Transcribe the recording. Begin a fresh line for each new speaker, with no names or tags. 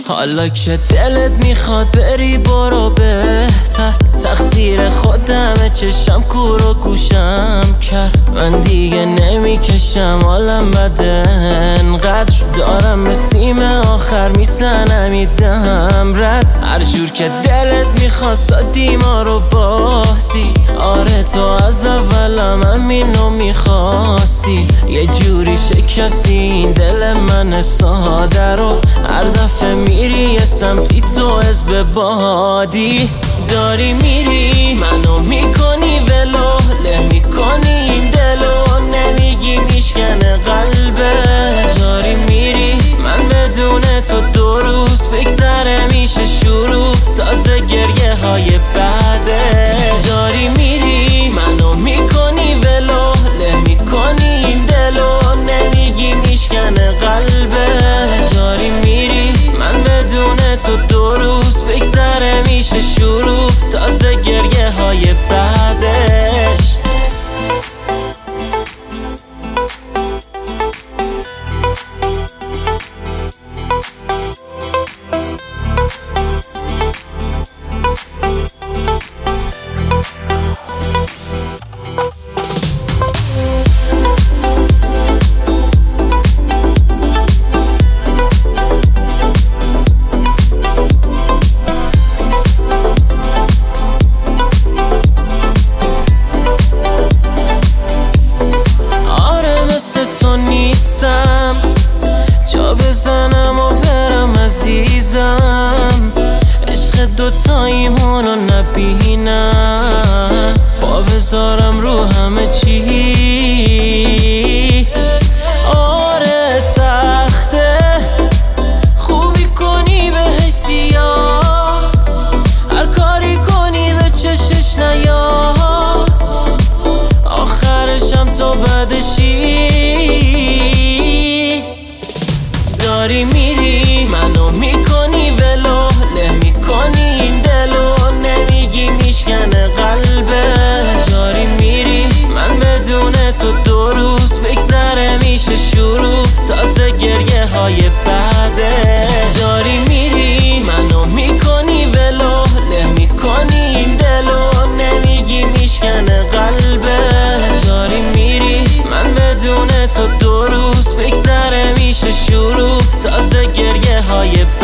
حالا که دلت میخواد بری برو بهتر، تقصیر خودمه چشم کور و گوشم کرد. من دیگه نمیکشم حالم بده انقدر، دارم به سیم آخر میزنم ایدم رد. هر جور که دلت میخواستادی ما رو بازی، آره تو از اولم همینو میخواستی. یه جوری شکستی این دل من ساده رو، هر دفعه میری یه سمتی تو حزب بادی. داری میری منو میکنی ولو، له میکنی این دلو، نمیگی میشکنه قلبه. داری میری من بدون تو دو روز بگذره میشه شروع تازه گریه های بعده. داری میری منو میکنی ولو، له میکنی این دلو، نمیگی میشکنه قلبه. داری میری من بدون تو دو روز بگذره میشه شروع تازه گریه های بعدش. جا بزنم و برم عزیزم، عشق دوتاییمونو نبینم، پا بذارم رو همه چی. آره سخته خوبی کنی بهش سیاه، هر کاری کنی به چشش نیا، آخرشم تو بدشی. داری میری منو میکنی ولو، له میکنی این دلو، نمیگی میشکنه قلبه. داری میری من بدون تو دو روز بگذره میشه شروع تازه گریه های بعده. داری میری منو میکنی ولو، له میکنی این دلو، نمیگی میشکنه قلبه. داری میری من بدون تو دو روز بگذره میشه شروع تازه گریه های